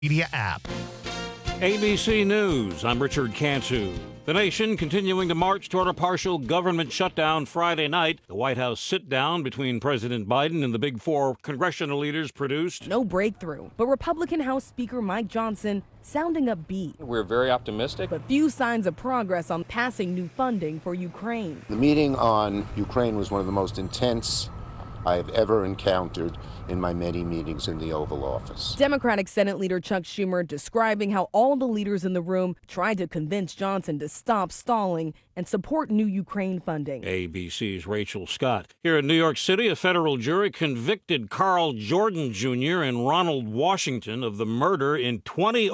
Media app. ABC News, I'm Richard Cantu. The nation continuing to march toward a partial government shutdown Friday night. The White House sit-down between President Biden and the Big Four congressional leaders produced no breakthrough, but Republican House Speaker Mike Johnson sounding upbeat. We're very optimistic. But few signs of progress on passing new funding for Ukraine. The meeting on Ukraine was one of the most intense I have ever encountered in my many meetings in the Oval Office. Democratic Senate Leader Chuck Schumer describing how all the leaders in the room tried to convince Johnson to stop stalling and support new Ukraine funding. ABC's Rachel Scott. Here in New York City, a federal jury convicted Carl Jordan Jr. and Ronald Washington of the murder in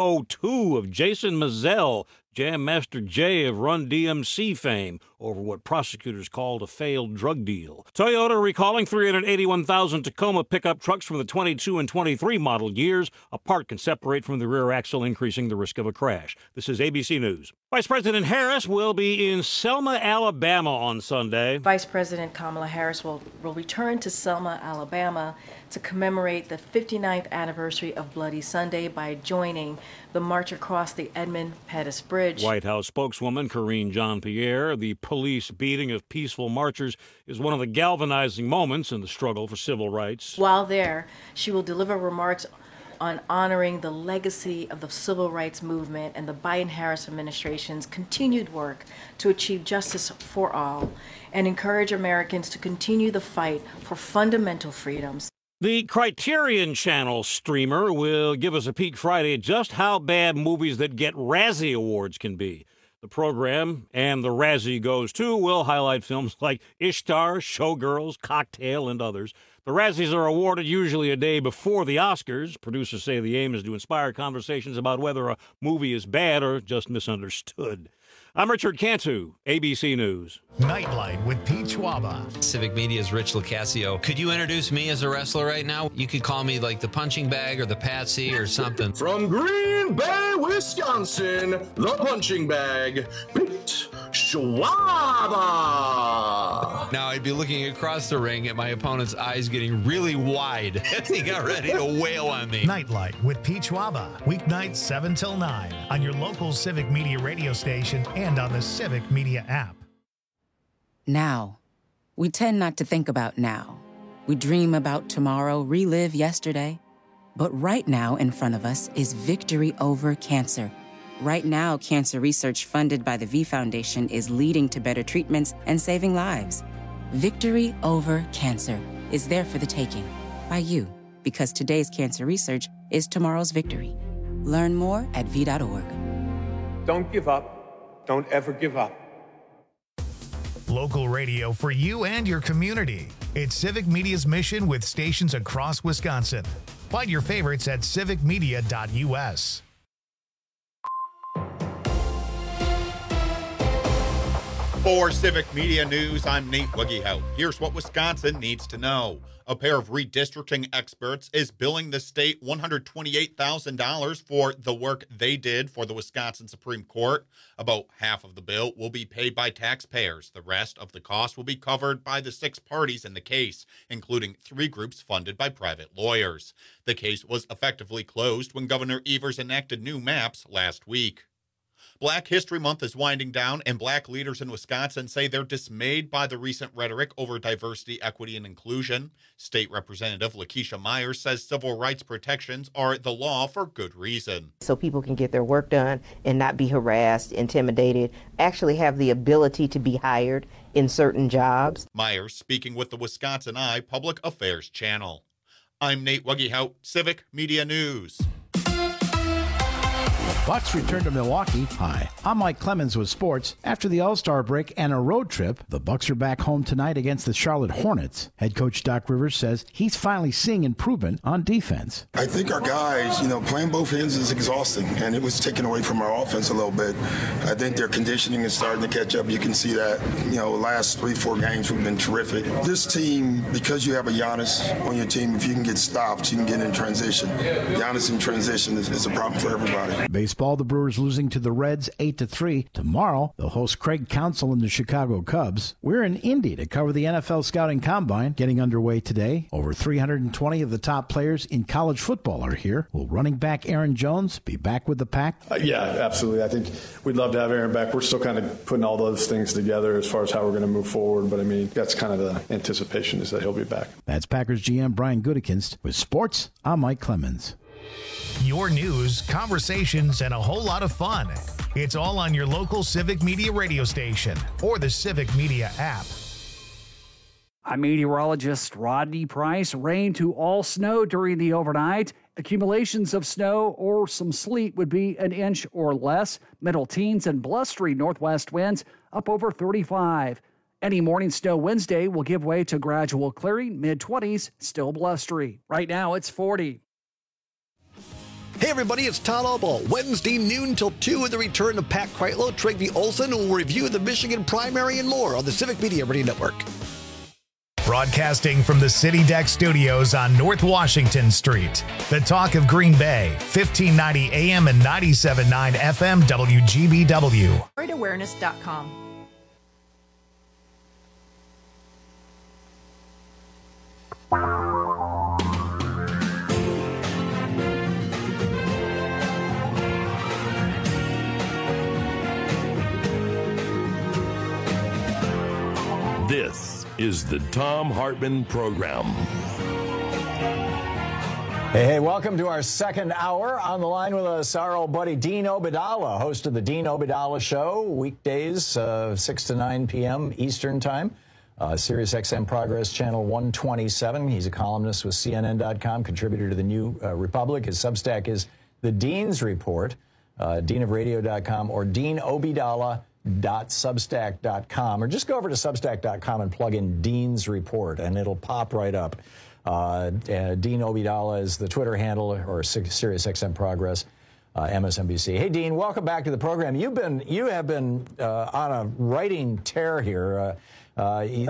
2002 of Jason Mizell, Jam Master Jay of Run DMC fame, over what prosecutors called a failed drug deal. Toyota recalling 381,000 Tacoma pickup trucks from the 22 and 23 model years. A part can separate from the rear axle, increasing the risk of a crash. This is ABC News. Vice President Harris will be in Selma, Alabama on Sunday. Vice President Kamala Harris will return to Selma, Alabama to commemorate the 59th anniversary of Bloody Sunday by joining the march across the Edmund Pettus Bridge. White House spokeswoman Karine Jean-Pierre, the police beating of peaceful marchers is one of the galvanizing moments in the struggle for civil rights. While there, she will deliver remarks on honoring the legacy of the civil rights movement and the Biden-Harris administration's continued work to achieve justice for all and encourage Americans to continue the fight for fundamental freedoms. The Criterion Channel streamer will give us a peek Friday at just how bad movies that get Razzie Awards can be. The program, and the Razzie Goes To, will highlight films like Ishtar, Showgirls, Cocktail, and others. The Razzies are awarded usually a day before the Oscars. Producers say the aim is to inspire conversations about whether a movie is bad or just misunderstood. I'm Richard Cantu, ABC News. Nightlight with Pete Schwaba. Civic Media's Rich Locascio. Could you introduce me as a wrestler right now? You could call me like the punching bag or the Patsy or something. From Green Bay, Wisconsin, the punching bag, Pete Schwaba. Now I'd be looking across the ring at my opponent's eyes getting really wide as he got ready to wail on me. Nightlight with Pete Schwaba. Weeknights 7 till 9 on your local Civic Media radio station and on the Civic Media app. Now. We tend not to think about now. We dream about tomorrow, relive yesterday. But right now in front of us is victory over cancer. Right now, cancer research funded by the V Foundation is leading to better treatments and saving lives. Victory over cancer is there for the taking by you, because today's cancer research is tomorrow's victory. Learn more at V.org. Don't give up. Don't ever give up. Local radio for you and your community. It's Civic Media's mission with stations across Wisconsin. Find your favorites at civicmedia.us. For Civic Media News, I'm Nate Wuggehout. Here's what Wisconsin needs to know. A pair of redistricting experts is billing the state $128,000 for the work they did for the Wisconsin Supreme Court. About half of the bill will be paid by taxpayers. The rest of the cost will be covered by the 6 parties in the case, including 3 groups funded by private lawyers. The case was effectively closed when Governor Evers enacted new maps last week. Black History Month is winding down, and Black leaders in Wisconsin say they're dismayed by the recent rhetoric over diversity, equity, and inclusion. State Representative Lakeisha Myers says civil rights protections are the law for good reason. So people can get their work done and not be harassed, intimidated, actually have the ability to be hired in certain jobs. Myers speaking with the Wisconsin Eye Public Affairs Channel. I'm Nate Wuggehout, Civic Media News. Bucks return to Milwaukee. Hi, I'm Mike Clemens with sports. After the All-Star break and a road trip, the Bucks are back home tonight against the Charlotte Hornets. Head coach Doc Rivers says he's finally seeing improvement on defense. I think our guys, playing both ends is exhausting, and it was taken away from our offense a little bit. I think their conditioning is starting to catch up. You can see that, last 3-4 games we've been terrific. This team, because you have a Giannis on your team, if you can get stopped, you can get in transition. Giannis in transition is a problem for everybody. baseball, the Brewers losing to the Reds 8-3. Tomorrow, they'll host Craig Counsell and the Chicago Cubs. We're in Indy to cover the NFL Scouting Combine, getting underway today. Over 320 of the top players in college football are here. Will running back Aaron Jones be back with the Pack? Yeah, absolutely. I think we'd love to have Aaron back. We're still kind of putting all those things together as far as how we're going to move forward. But, I mean, that's kind of the anticipation is that he'll be back. That's Packers GM Brian Gutekunst. With sports, I'm Mike Clemens. Your news, conversations, and a whole lot of fun. It's all on your local Civic Media radio station or the Civic Media app. I'm meteorologist Rodney Price. Rain to all snow during the overnight. Accumulations of snow or some sleet would be an inch or less. Middle teens and blustery northwest winds up over 35. Any morning snow Wednesday will give way to gradual clearing. Mid-20s, still blustery. Right now, it's 40. Hey everybody, it's Todd Albaugh. Wednesday noon till 2 with the return of Pat Kreitlow, Trygve Olsen, who will review the Michigan primary and more on the Civic Media Radio Network. Broadcasting from the City Deck Studios on North Washington Street. The talk of Green Bay, 1590 AM and 97.9 FM WGBW. RateAwareness.com. This is the Thom Hartmann Program. Hey, welcome to our second hour. On the line with us, our old buddy Dean Obeidallah, host of the Dean Obeidallah Show, weekdays 6 to 9 p.m. Eastern Time, Sirius XM Progress Channel 127. He's a columnist with CNN.com, contributor to the New Republic. His Substack is The Dean's Report, deanofradio.com, or deanobeidallah.substack.com, or just go over to substack.com and plug in Dean's Report, and it'll pop right up. Dean Obeidallah is the Twitter handle, or Sirius XM Progress, MSNBC. Hey, Dean, welcome back to the program. You have been on a writing tear here. I'm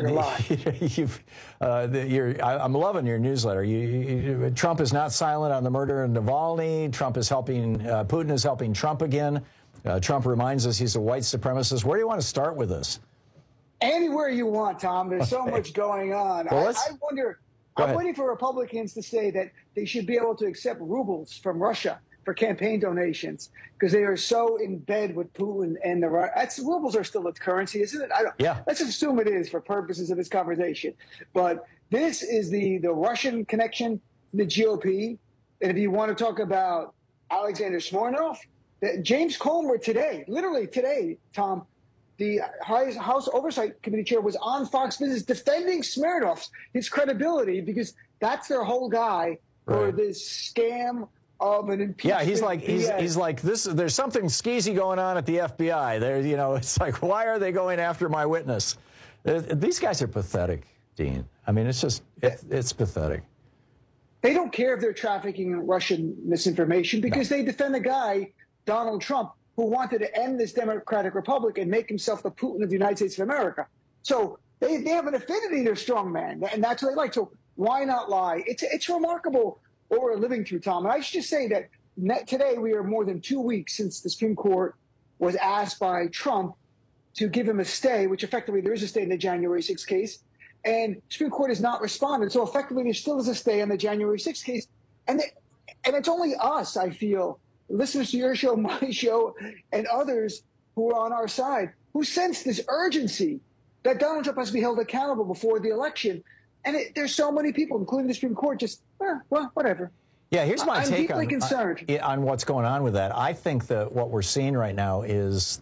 loving your newsletter. Trump is not silent on the murder of Navalny. Putin is helping Trump again. Trump reminds us he's a white supremacist. Where do you want to start with this? Anywhere you want, Tom. There's so much going on. Well, I'm waiting for Republicans to say that they should be able to accept rubles from Russia for campaign donations because they are so in bed with Putin and the rubles are still its currency, isn't it? Let's assume it is for purposes of this conversation. But this is the Russian connection to the GOP. And if you want to talk about Alexander Smirnov, James Comer today, literally today, Tom, the House Oversight Committee chair was on Fox Business defending Smirnov, his credibility, because that's their whole guy for this scam of an impeachment. Yeah, he's like this. There's something skeezy going on at the FBI. It's like, why are they going after my witness? These guys are pathetic, Dean. I mean, it's pathetic. They don't care if they're trafficking Russian misinformation because they defend a guy, Donald Trump, who wanted to end this Democratic Republic and make himself the Putin of the United States of America. So they have an affinity to strongman, and that's what they like. So why not lie? It's remarkable what we're living through, Tom. And I should just say that today we are more than 2 weeks since the Supreme Court was asked by Trump to give him a stay, which effectively there is a stay in the January 6th case. And the Supreme Court has not responded. So effectively there still is a stay on the January 6th case. And it's only us, I feel, listeners to your show, my show, and others who are on our side, who sense this urgency that Donald Trump has to be held accountable before the election. And there's so many people, including the Supreme Court, just, well, whatever. Yeah, here's my take on what's going on with that. I think that what we're seeing right now is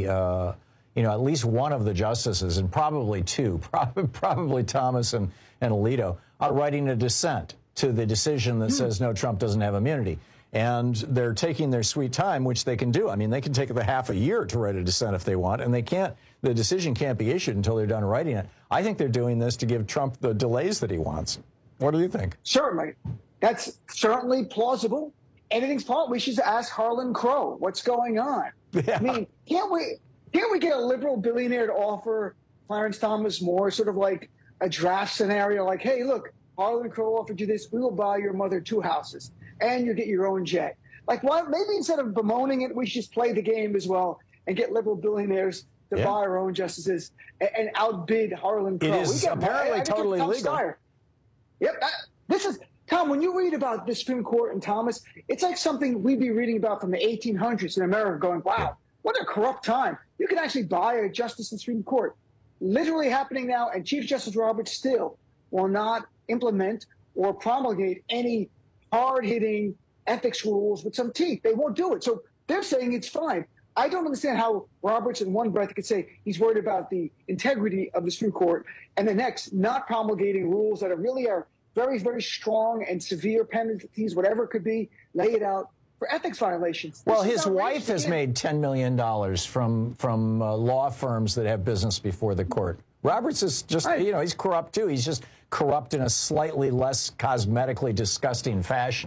at least one of the justices, and probably two, probably Thomas and Alito, are writing a dissent to the decision that says, no, Trump doesn't have immunity. And they're taking their sweet time, which they can do. I mean, they can take the half a year to write a dissent if they want, and the decision can't be issued until they're done writing it. I think they're doing this to give Trump the delays that he wants. What do you think? Certainly. That's certainly plausible. Anything's plausible. We should ask Harlan Crow what's going on. Yeah. I mean, can't we get a liberal billionaire to offer Clarence Thomas More sort of like a draft scenario, like, hey, look, Harlan Crow offered you this. We will buy your mother 2 houses, and you get your own jet. Like, why? Maybe instead of bemoaning it, we should just play the game as well and get liberal billionaires to buy our own justices and outbid Harlan Crow. It is apparently totally legal. Yep. This is, Tom, when you read about the Supreme Court and Thomas, it's like something we'd be reading about from the 1800s in America going, wow, what a corrupt time. You can actually buy a justice in the Supreme Court. Literally happening now, and Chief Justice Roberts still will not implement or promulgate any hard-hitting ethics rules with some teeth. They won't do it. So they're saying it's fine. I don't understand how Roberts in one breath could say he's worried about the integrity of the Supreme Court, and the next not promulgating rules that really are very, very strong and severe penalties, whatever it could be, lay it out for ethics violations. Well, his wife has made $10 million from law firms that have business before the court. Roberts is just, he's corrupt too. He's just corrupt in a slightly less cosmetically disgusting fashion.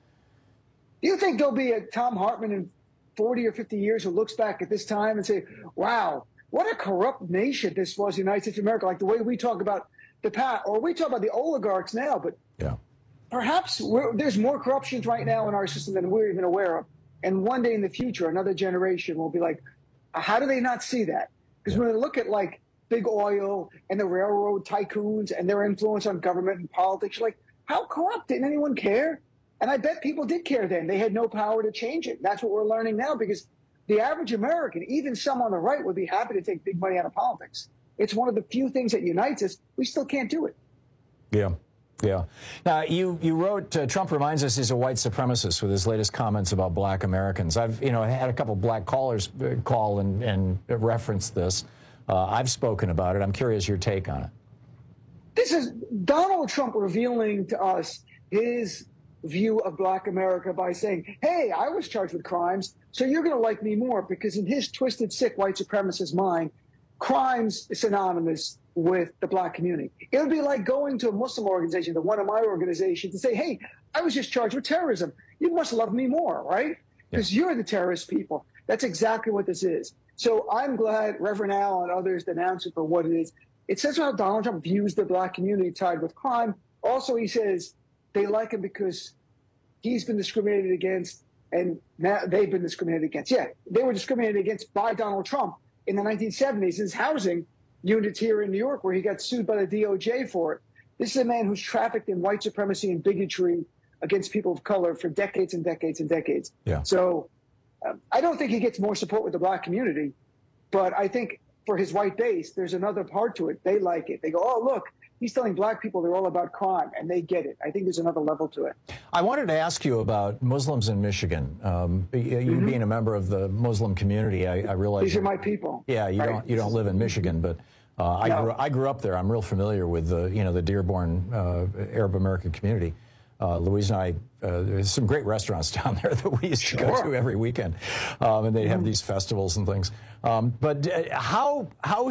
Do you think there'll be a Tom Hartman in 40 or 50 years who looks back at this time and say, wow, what a corrupt nation this was, the United States of America, like the way we talk about the past, or we talk about the oligarchs now, but perhaps there's more corruption right now in our system than we're even aware of. And one day in the future, another generation will be like, how do they not see that? Because when they look at like big oil and the railroad tycoons and their influence on government and politics, you're like, how corrupt? Didn't anyone care? And I bet people did care then. They had no power to change it. That's what we're learning now, because the average American, even some on the right, would be happy to take big money out of politics. It's one of the few things that unites us. We still can't do it. Yeah. Yeah. Now, you wrote, Trump reminds us he's a white supremacist with his latest comments about black Americans. I've, had a couple of black callers call and reference this. I've spoken about it. I'm curious your take on it. This is Donald Trump revealing to us his view of black America by saying, hey, I was charged with crimes, so you're going to like me more, because in his twisted, sick white supremacist mind, crimes is synonymous with the black community. It would be like going to a Muslim organization, to one of my organizations, and say, hey, I was just charged with terrorism. You must love me more, right? Because you're the terrorist people. That's exactly what this is. So I'm glad Reverend Al and others denounce it for what it is. It says how Donald Trump views the black community tied with crime. Also, he says they like him because he's been discriminated against, and now they've been discriminated against. Yeah, they were discriminated against by Donald Trump in the 1970s. His housing units here in New York, where he got sued by the DOJ for it. This is a man who's trafficked in white supremacy and bigotry against people of color for decades and decades and decades. Yeah. So I don't think he gets more support with the black community, but I think for his white base, there's another part to it. They like it. They go, oh, look, he's telling black people they're all about crime, and they get it. I think there's another level to it. I wanted to ask you about Muslims in Michigan. You being a member of the Muslim community, I realize these are my people. Yeah, you don't live in Michigan, but I grew up there. I'm real familiar with the Dearborn Arab American community. Louise and I, there's some great restaurants down there that we used to go to every weekend, and they'd have these festivals and things. But how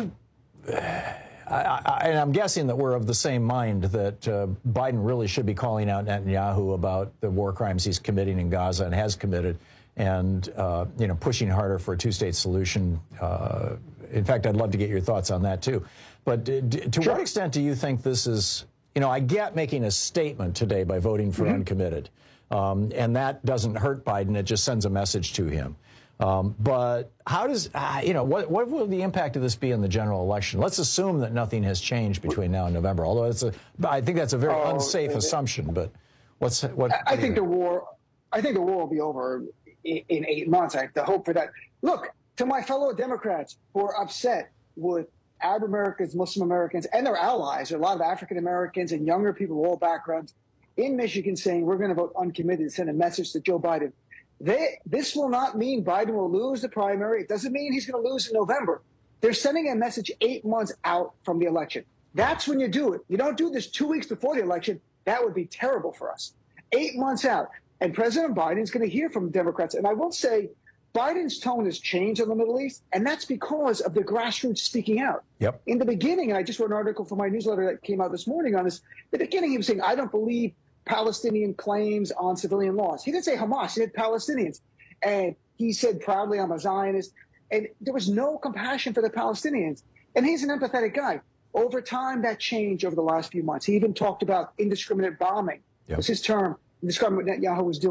and I'm guessing that we're of the same mind that Biden really should be calling out Netanyahu about the war crimes he's committing in Gaza and has committed, and pushing harder for a two-state solution. In fact, I'd love to get your thoughts on that too. But to what extent do you think this is? I get making a statement today by voting for uncommitted, and that doesn't hurt Biden. It just sends a message to him. But how does, what will the impact of this be in the general election? Let's assume that nothing has changed between now and November, although I think that's a very unsafe assumption. But I think the war will be over in 8 months. I have to hope for that. Look, to my fellow Democrats who are upset with Arab Americans, Muslim Americans, and their allies, there are a lot of African Americans and younger people of all backgrounds in Michigan saying we're going to vote uncommitted and send a message to Joe Biden. This will not mean Biden will lose the primary. It doesn't mean he's going to lose in November. They're sending a message 8 months out from the election. That's when you do it. You don't do this 2 weeks before the election. That would be terrible for us. 8 months out. And President Biden is going to hear from Democrats. And I will say Biden's tone has changed on the Middle East, and that's because of the grassroots speaking out. Yep. In the beginning, and I just wrote an article for my newsletter that came out this morning on this, in the beginning he was saying, I don't believe Palestinian claims on civilian laws. He didn't say Hamas, he said Palestinians. And he said proudly, I'm a Zionist. And there was no compassion for the Palestinians. And he's an empathetic guy. Over time, that changed over the last few months. He even talked about indiscriminate bombing. Yep. Was his term, describing what Netanyahu was doing.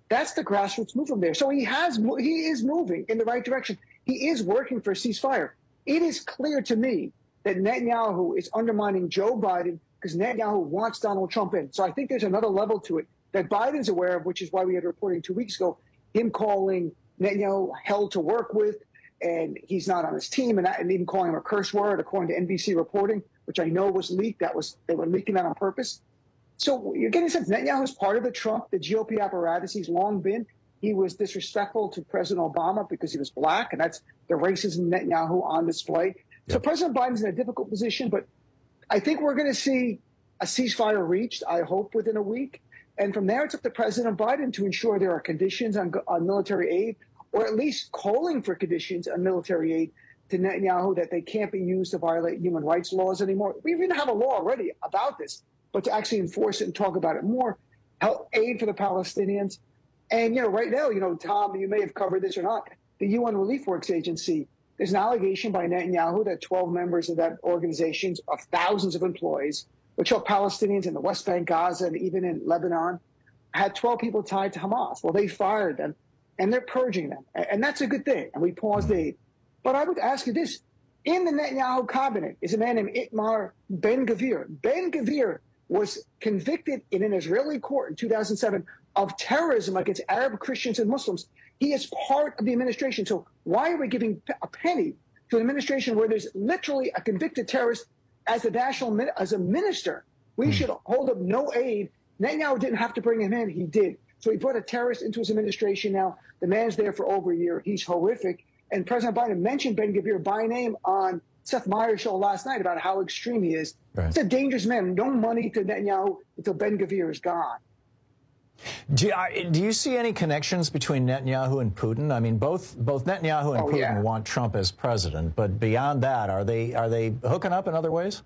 That's the grassroots movement there. So he is moving in the right direction. He is working for a ceasefire. It is clear to me that Netanyahu is undermining Joe Biden because Netanyahu wants Donald Trump in. So I think there's another level to it that Biden's aware of, which is why we had reporting 2 weeks ago, him calling Netanyahu hell to work with, and he's not on his team, and even calling him a curse word, according to NBC reporting, which I know was leaked. They were leaking that on purpose. So you're getting a sense Netanyahu is part of the GOP apparatus. He's long been. He was disrespectful to President Obama because he was black, and that's the racism Netanyahu on display. Yep. So President Biden's in a difficult position, but I think we're going to see a ceasefire reached, I hope, within a week. And from there, it's up to President Biden to ensure there are conditions on military aid, or at least calling for conditions on military aid to Netanyahu that they can't be used to violate human rights laws anymore. We even have a law already about this, but to actually enforce it and talk about it more, help aid for the Palestinians. And, right now, Tom, you may have covered this or not, the UN Relief Works Agency, there's an allegation by Netanyahu that 12 members of that organization, of thousands of employees, which help Palestinians in the West Bank, Gaza, and even in Lebanon, had 12 people tied to Hamas. Well, they fired them, and they're purging them. And that's a good thing, and we paused aid. But I would ask you this. In the Netanyahu cabinet is a man named Itamar Ben-Gvir. Ben-Gvir was convicted in an Israeli court in 2007 of terrorism against Arab Christians and Muslims. He is part of the administration. So why are we giving a penny to an administration where there's literally a convicted terrorist as a minister? We should hold up no aid. Netanyahu didn't have to bring him in. He did. So he brought a terrorist into his administration now. The man's there for over a year. He's horrific. And President Biden mentioned Ben-Gvir by name on Seth Meyers' show last night about how extreme he is. Right. He's a dangerous man. No money to Netanyahu until Ben-Gvir is gone. Do you see any connections between Netanyahu and Putin? I mean, both Netanyahu and Putin want Trump as president, but beyond that, are they hooking up in other ways?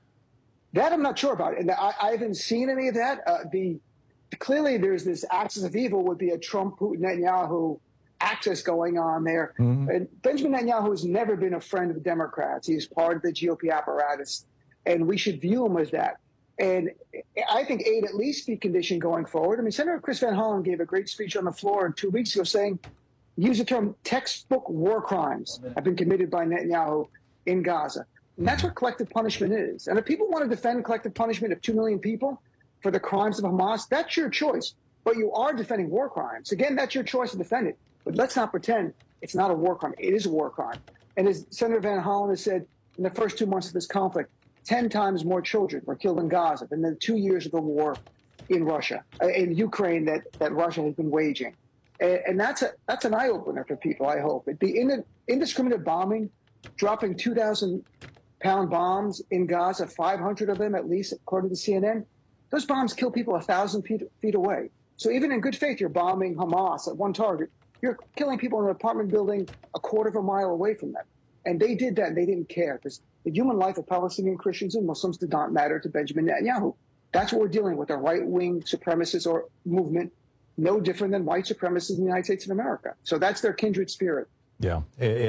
That I'm not sure about, and I haven't seen any of that. Clearly, there's this axis of evil would be a Trump, Putin, Netanyahu axis going on there. Mm-hmm. And Benjamin Netanyahu has never been a friend of the Democrats. He's part of the GOP apparatus, and we should view him as that. And I think aid at least be conditioned going forward. I mean, Senator Chris Van Hollen gave a great speech on the floor 2 weeks ago saying, use the term textbook war crimes have been committed by Netanyahu in Gaza. And that's what collective punishment is. And if people want to defend collective punishment of 2 million people for the crimes of Hamas, that's your choice. But you are defending war crimes. Again, that's your choice to defend it. But let's not pretend it's not a war crime. It is a war crime. And as Senator Van Hollen has said, in the first 2 months of this conflict, 10 times more children were killed in Gaza than the 2 years of the war in Russia, in Ukraine that Russia has been waging. And that's an eye-opener for people, I hope. The indiscriminate bombing, dropping 2,000-pound bombs in Gaza, 500 of them at least, according to CNN, those bombs kill people 1,000 feet away. So even in good faith, you're bombing Hamas at one target. You're killing people in an apartment building a quarter of a mile away from them. And they did that, and they didn't care, because the human life of Palestinian Christians and Muslims did not matter to Benjamin Netanyahu. That's what we're dealing with, a right-wing supremacist or movement, no different than white supremacists in the United States of America. So that's their kindred spirit. Yeah,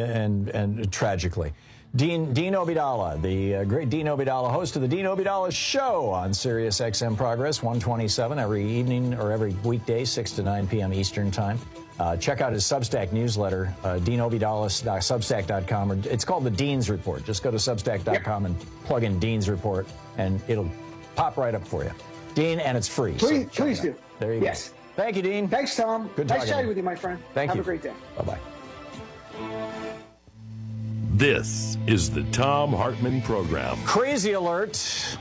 and tragically. Dean Obeidallah, the great Dean Obeidallah, host of the Dean Obeidallah Show on Sirius XM Progress, 127 every evening or every weekday, 6 to 9 p.m. Eastern Time. Check out his Substack newsletter, DeanObeidallah.substack.com. It's called the Dean's Report. Just go to Substack.com and plug in Dean's Report, and it'll pop right up for you. Dean, and it's free. Please do. There you go. Thank you, Dean. Thanks, Tom. Good nice chatting with you, my friend. Thank you. Have a great day. Bye-bye. This is the Thom Hartmann Program. Crazy alert.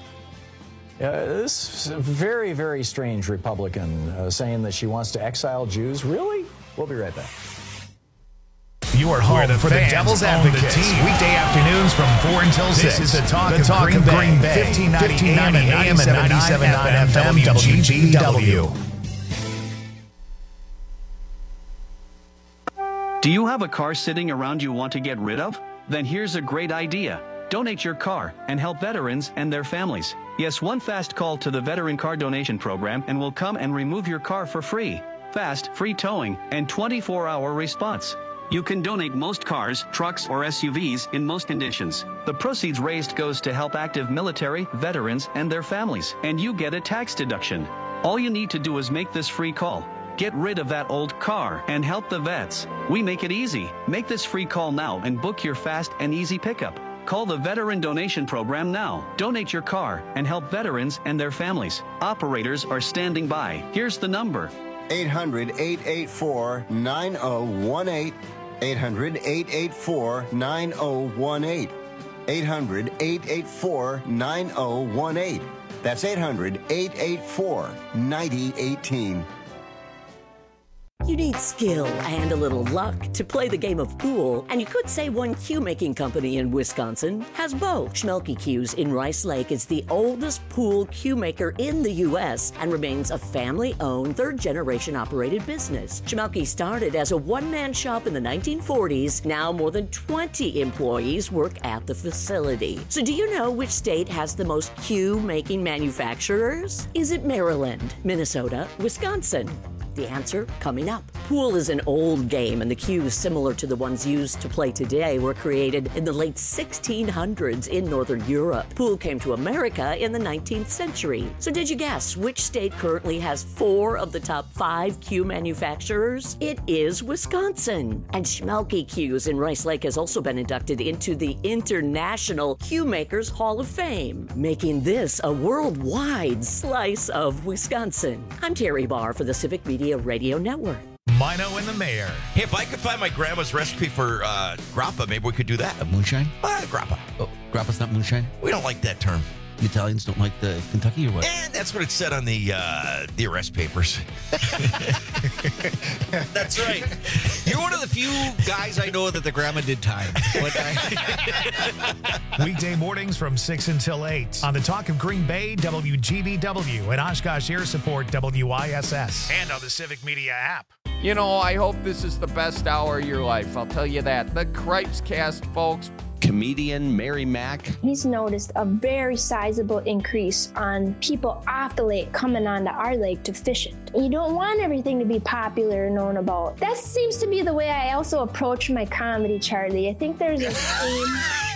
This very, very strange Republican saying that she wants to exile Jews. Really? We'll be right back. You are home for the Devil's Advocates. Weekday afternoons from 4 until 6. This is the talk of Green Bay. 1590 AM and 97.9 FM WGBW. Do you have a car sitting around you want to get rid of? Then here's a great idea. Donate your car and help veterans and their families. Yes, one fast call to the Veteran Car Donation Program and we'll come and remove your car for free. Fast, free towing, and 24-hour response. You can donate most cars, trucks, or SUVs in most conditions. The proceeds raised goes to help active military, veterans, and their families, and you get a tax deduction. All you need to do is make this free call. Get rid of that old car and help the vets. We make it easy. Make this free call now and book your fast and easy pickup. Call the Veteran Donation Program now. Donate your car and help veterans and their families. Operators are standing by. Here's the number. 800-884-9018. 800-884-9018. 800-884-9018. That's 800-884-9018. You need skill and a little luck to play the game of pool, and you could say one cue-making company in Wisconsin has both. Schmelke Cues in Rice Lake is the oldest pool cue maker in the U.S. and remains a family-owned, third-generation operated business. Schmelke started as a one-man shop in the 1940s. Now more than 20 employees work at the facility. So do you know which state has the most cue-making manufacturers? Is it Maryland, Minnesota, Wisconsin? The answer coming up. Pool is an old game, and the cues similar to the ones used to play today were created in the late 1600s in Northern Europe. Pool came to America in the 19th century. So did you guess which state currently has 4 of the top 5 cue manufacturers? It is Wisconsin. And Schmelke Cues in Rice Lake has also been inducted into the International Cue Makers Hall of Fame, making this a worldwide slice of Wisconsin. I'm Terry Barr for the Civic Media Radio Network. Mino and the Mayor. Hey, if I could find my grandma's recipe for grappa, maybe we could do that. Moonshine? Grappa. Oh, grappa's not moonshine? We don't like that term. The Italians don't like the Kentucky or what? And that's what it said on the arrest papers. That's right. You're one of the few guys I know that the grandma did time. Weekday mornings from 6 until 8 on the Talk of Green Bay, WGBW, and Oshkosh Air Support, WISS, and on the Civic Media app. You know, I hope this is the best hour of your life. I'll tell you that. The Cripes Cast, folks. Comedian Mary Mack. He's noticed a very sizable increase on people off the lake coming onto our lake to fish it. You don't want everything to be popular and known about. That seems to be the way I also approach my comedy, Charlie. I think there's a theme.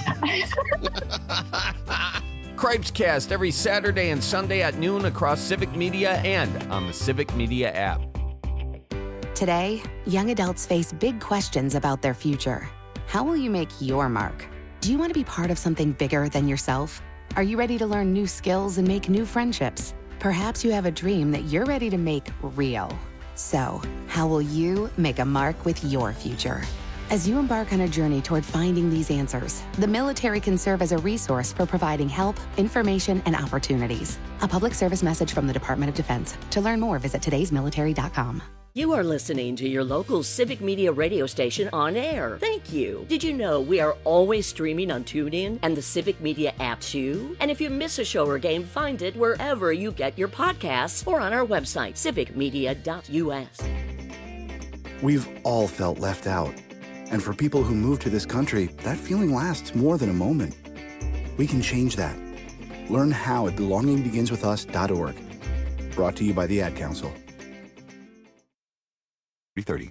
Cripes Cast every Saturday and Sunday at noon across Civic Media and on the Civic Media app. Today, young adults face big questions about their future. How will you make your mark? Do you want to be part of something bigger than yourself? Are you ready to learn new skills and make new friendships? Perhaps you have a dream that you're ready to make real. So, how will you make a mark with your future? As you embark on a journey toward finding these answers, the military can serve as a resource for providing help, information, and opportunities. A public service message from the Department of Defense. To learn more, visit today'smilitary.com. You are listening to your local Civic Media radio station on air. Thank you. Did you know we are always streaming on TuneIn and the Civic Media app too? And if you miss a show or game, find it wherever you get your podcasts or on our website, civicmedia.us. We've all felt left out. And for people who move to this country, that feeling lasts more than a moment. We can change that. Learn how at belongingbeginswithus.org. Brought to you by the Ad Council. 3:30.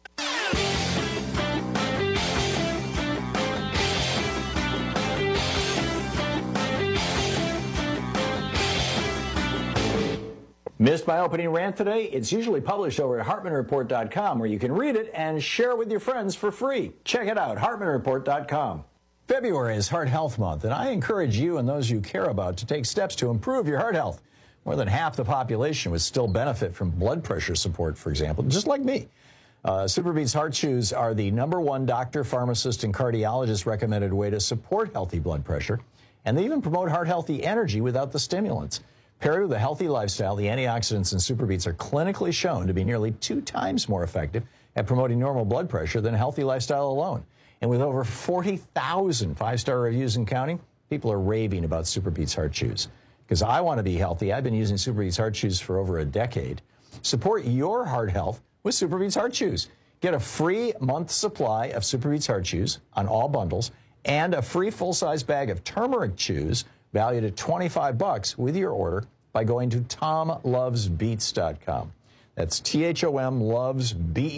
Missed my opening rant today? It's usually published over at HartmanReport.com, where you can read it and share it with your friends for free. Check it out, HartmanReport.com. February is Heart Health Month, and I encourage you and those you care about to take steps to improve your heart health. More than half the population would still benefit from blood pressure support, for example, just like me. SuperBeets Heart Chews are the #1 doctor, pharmacist, and cardiologist recommended way to support healthy blood pressure, and they even promote heart-healthy energy without the stimulants. Paired with a healthy lifestyle, the antioxidants in SuperBeets are clinically shown to be nearly 2 times more effective at promoting normal blood pressure than a healthy lifestyle alone. And with over 40,000 5-star reviews and counting, people are raving about SuperBeets Heart Chews. Because I want to be healthy, I've been using SuperBeets Heart Chews for over a decade. Support your heart health with SuperBeets Heart Chews. Get a free month supply of SuperBeets Heart Chews on all bundles and a free full-size bag of turmeric chews valued at $25 with your order by going to TomLovesBeets.com. That's THOM loves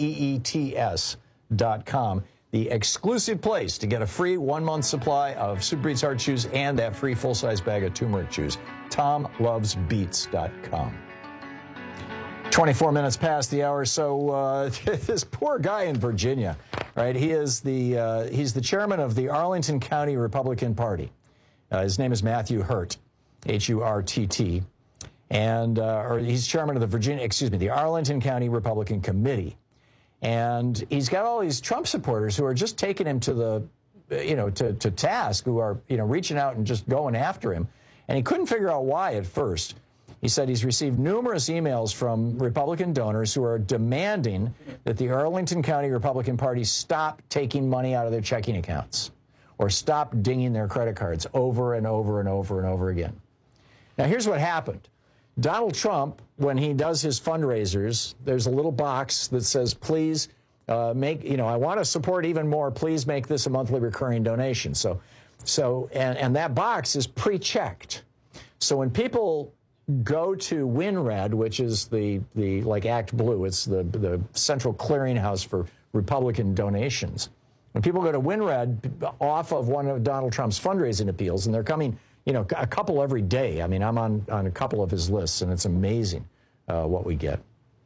BEETS.com. The exclusive place to get a free 1-month supply of SuperBeets Heart Chews and that free full-size bag of turmeric chews. TomLovesBeets.com. 24 minutes past the hour. So this poor guy in Virginia, right? He's the chairman of the Arlington County Republican Party. His name is Matthew Hurt, H-U-R-T-T, and or he's chairman of the Arlington County Republican Committee, and he's got all these Trump supporters who are just taking him to the, to task, who are reaching out and just going after him, and he couldn't figure out why at first. He said he's received numerous emails from Republican donors who are demanding that the Arlington County Republican Party stop taking money out of their checking accounts or stop dinging their credit cards over and over and over and over again. Now, here's what happened. Donald Trump, when he does his fundraisers, there's a little box that says, please I want to support even more. Please make this a monthly recurring donation. So that box is pre-checked. So when people go to WinRed, which is the like Act Blue, it's the central clearinghouse for Republican donations. When people go to WinRed off of one of Donald Trump's fundraising appeals, and they're coming, a couple every day. I mean, I'm on a couple of his lists, and it's amazing what we get.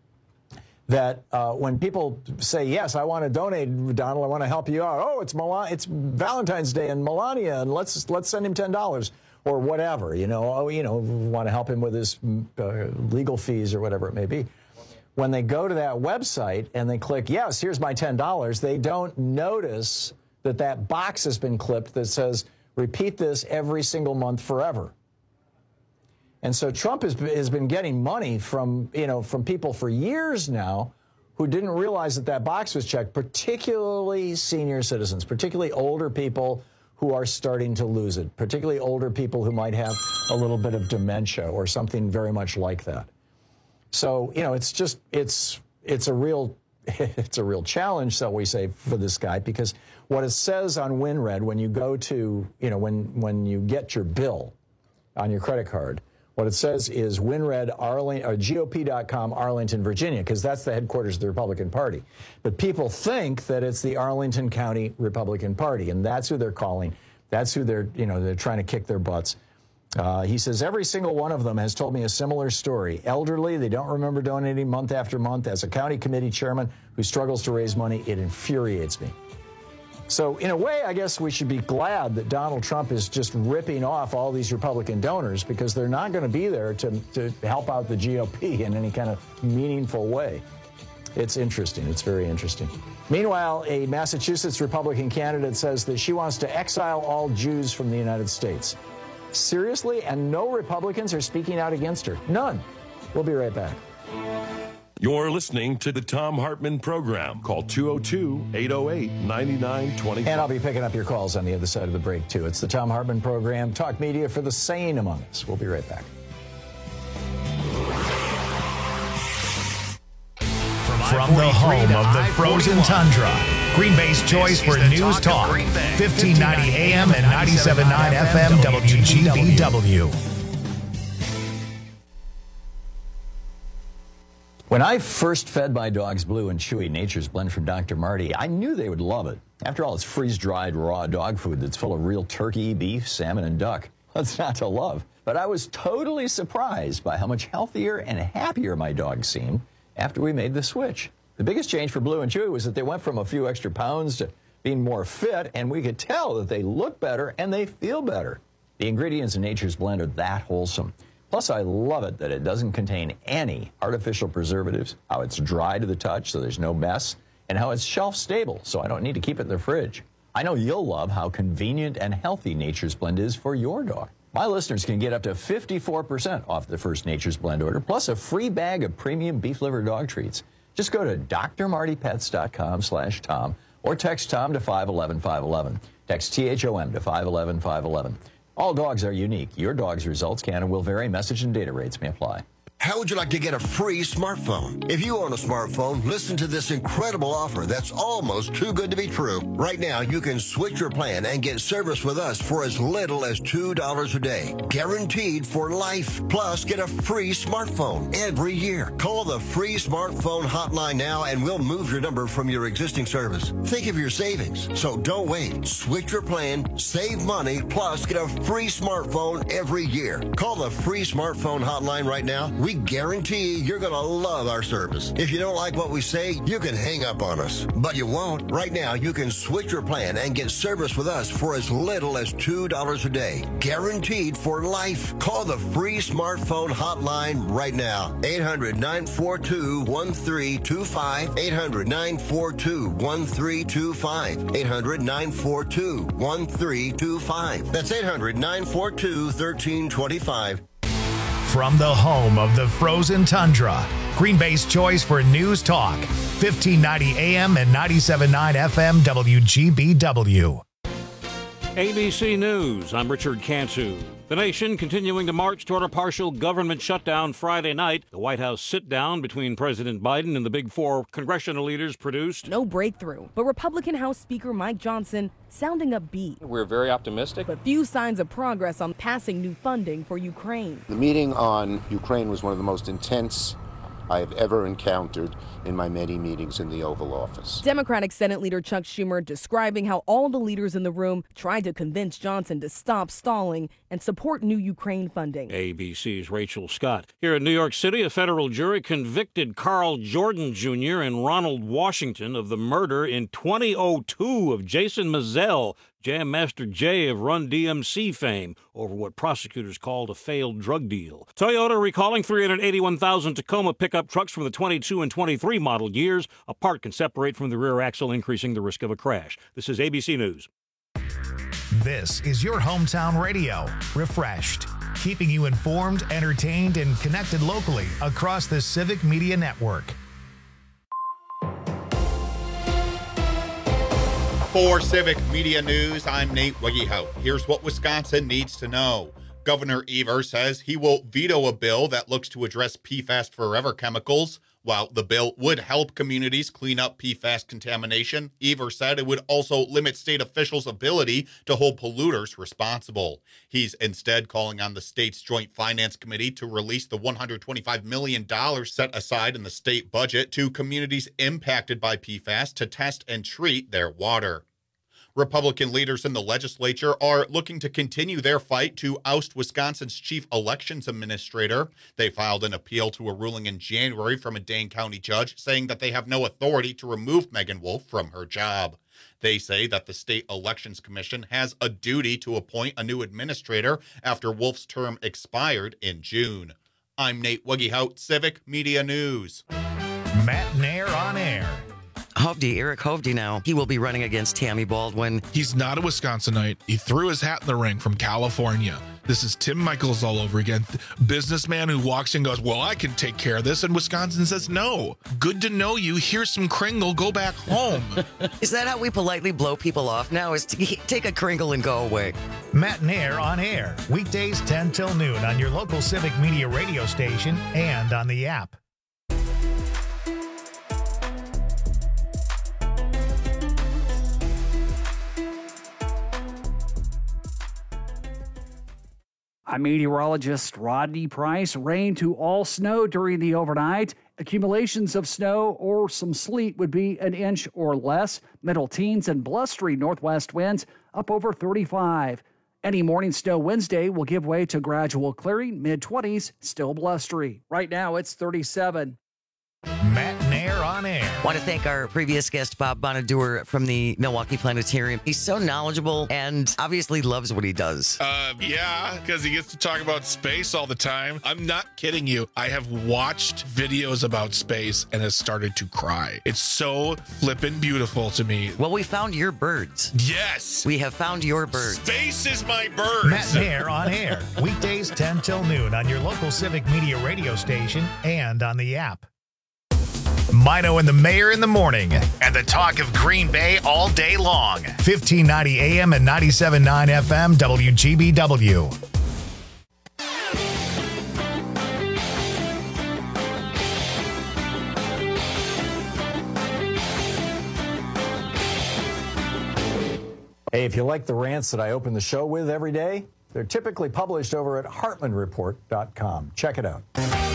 That when people say, yes, I want to donate, Donald, I want to help you out. Oh, it's Valentine's Day and Melania, and let's send him $10. Or whatever, want to help him with his legal fees or whatever it may be. When they go to that website and they click, yes, here's my $10, they don't notice that box has been clipped that says, repeat this every single month forever. And so Trump has been getting money from people for years now who didn't realize that box was checked, particularly senior citizens, particularly older people who are starting to lose it, particularly older people who might have a little bit of dementia or something very much like that. So, it's a real challenge, shall we say, for this guy, because what it says on WinRed when you go to, when you get your bill on your credit card, what it says is WinRed GOP.com, Arlington, Virginia, because that's the headquarters of the Republican Party. But people think that it's the Arlington County Republican Party, and that's who they're calling. That's who they're trying to kick their butts. He says, every single one of them has told me a similar story. Elderly, they don't remember donating month after month. As a county committee chairman who struggles to raise money, it infuriates me. So in a way, I guess we should be glad that Donald Trump is just ripping off all these Republican donors, because they're not going to be there to help out the GOP in any kind of meaningful way. It's interesting. It's very interesting. Meanwhile, a Massachusetts Republican candidate says that she wants to exile all Jews from the United States. Seriously? And no Republicans are speaking out against her? None. We'll be right back. You're listening to the Thom Hartmann Program. Call 202-808-9925. And I'll be picking up your calls on the other side of the break, too. It's the Thom Hartmann Program, talk media for the sane among us. We'll be right back. From the home of the frozen tundra, Green Bay's choice for news talk, 1590 AM and 97.9 FM WGBW. When I first fed my dogs Blue and Chewy Nature's Blend from Dr. Marty, I knew they would love it. After all, it's freeze-dried raw dog food that's full of real turkey, beef, salmon, and duck. What's not to love? But I was totally surprised by how much healthier and happier my dogs seemed after we made the switch. The biggest change for Blue and Chewy was that they went from a few extra pounds to being more fit, and we could tell that they look better and they feel better. The ingredients in Nature's Blend are that wholesome. Plus, I love it that it doesn't contain any artificial preservatives, how it's dry to the touch so there's no mess, and how it's shelf stable so I don't need to keep it in the fridge. I know you'll love how convenient and healthy Nature's Blend is for your dog. My listeners can get up to 54% off the first Nature's Blend order, plus a free bag of premium beef liver dog treats. Just go to drmartypets.com/Tom or text Tom to 511-511. Text THOM to 511-511. All dogs are unique. Your dog's results can and will vary. Message and data rates may apply. How would you like to get a free smartphone? If you own a smartphone, listen to this incredible offer that's almost too good to be true. Right now, you can switch your plan and get service with us for as little as $2 a day. Guaranteed for life. Plus, get a free smartphone every year. Call the free smartphone hotline now and we'll move your number from your existing service. Think of your savings. So don't wait. Switch your plan, save money, plus get a free smartphone every year. Call the free smartphone hotline right now. We We guarantee you're going to love our service. If you don't like what we say, you can hang up on us. But you won't. Right now, you can switch your plan and get service with us for as little as $2 a day. Guaranteed for life. Call the free smartphone hotline right now. 800-942-1325. 800-942-1325. 800-942-1325. That's 800-942-1325. From the home of the frozen tundra, Green Bay's choice for news talk, 1590 AM and 97.9 FM WGBW. ABC News, I'm Richard Cantu. The nation continuing to march toward a partial government shutdown Friday night. The White House sit-down between President Biden and the Big Four congressional leaders produced no breakthrough, but Republican House Speaker Mike Johnson sounding upbeat. We're very optimistic. But few signs of progress on passing new funding for Ukraine. The meeting on Ukraine was one of the most intense I have ever encountered in my many meetings in the Oval Office. Democratic Senate Leader Chuck Schumer describing how all the leaders in the room tried to convince Johnson to stop stalling and support new Ukraine funding. ABC's Rachel Scott. Here in New York City, a federal jury convicted Carl Jordan Jr. and Ronald Washington of the murder in 2002 of Jason Mizell, Jam Master Jay of Run DMC fame, over what prosecutors called a failed drug deal. Toyota recalling 381,000 Tacoma pickup trucks from the 22 and 23 model years. A part can separate from the rear axle, increasing the risk of a crash. This is ABC News. This is your hometown radio, refreshed, keeping you informed, entertained, and connected locally across the Civic Media Network. For Civic Media News, I'm Nate Wiggyhout. Here's what Wisconsin needs to know. Governor Evers says he will veto a bill that looks to address PFAS forever chemicals. While the bill would help communities clean up PFAS contamination, Evers said it would also limit state officials' ability to hold polluters responsible. He's instead calling on the state's Joint Finance Committee to release the $125 million set aside in the state budget to communities impacted by PFAS to test and treat their water. Republican leaders in the legislature are looking to continue their fight to oust Wisconsin's chief elections administrator. They filed an appeal to a ruling in January from a Dane County judge saying that they have no authority to remove Megan Wolf from her job. They say that the State Elections Commission has a duty to appoint a new administrator after Wolf's term expired in June. I'm Nate Wiggyhout, Civic Media News. Matt Nair on air. Eric Hovde now. He will be running against Tammy Baldwin. He's not a Wisconsinite. He threw his hat in the ring from California. This is Tim Michaels all over again. Businessman who walks in and goes, well, I can take care of this. And Wisconsin says, no. Good to know you. Here's some Kringle. Go back home. Is that how we politely blow people off now? Is to take a Kringle and go away? Matt Nair on air. Weekdays 10 till noon on your local Civic Media radio station and on the app. I'm meteorologist Rodney Price. Rain to all snow during the overnight. Accumulations of snow or some sleet would be an inch or less. Middle teens and blustery northwest winds up over 35. Any morning snow Wednesday will give way to gradual clearing. Mid-20s, still blustery. Right now it's 37. Matt Nair on air. Want to thank our previous guest, Bob Bonaduer from the Milwaukee Planetarium. He's so knowledgeable and obviously loves what he does. Yeah, because he gets to talk about space all the time. I'm not kidding you. I have watched videos about space and has started to cry. It's so flippin' beautiful to me. Well, we found your birds. Yes. We have found your birds. Space is my birds. Matt Nair on air. Weekdays 10 till noon on your local Civic Media radio station and on the app. Mino and the Mayor in the morning, and the talk of Green Bay all day long. 1590 AM and 97.9 FM WGBW. Hey, if you like the rants that I open the show with every day, they're typically published over at HartmanReport.com. Check it out.